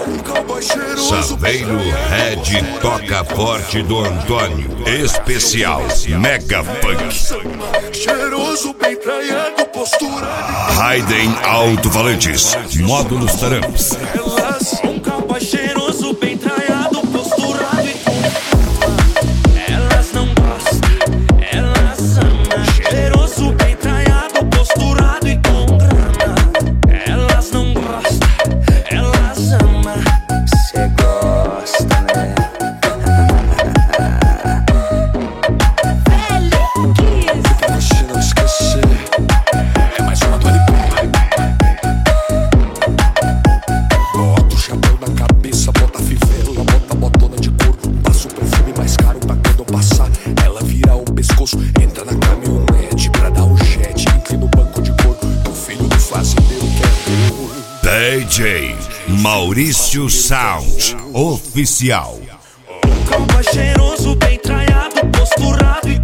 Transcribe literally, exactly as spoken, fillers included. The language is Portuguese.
Saveiro Red toca forte do Antônio. Especial Mega Funk. Cheiroso, bem traiado, postura. Raiden Alto-Falantes. Módulos Taramps. Elas um capa cheiroso, bem traiado, posturado e com elas não gostam, elas amam. Cheiroso, bem traiado, posturado e com grana. Elas não gostam, elas amam. Cê gosta, né? Pra você não esquecer, é mais uma do Bota o chapéu na cabeça, bota a fivela, bota a botona de couro. Passa o perfume mais caro pra quando eu passar ela virar o pescoço. Entra na caminhonete pra dar um jet, inclina o banco de couro. O filho do fazendeiro quer D J Maurício Sound Oficial. um capa cheiroso, bem traiado, posturado e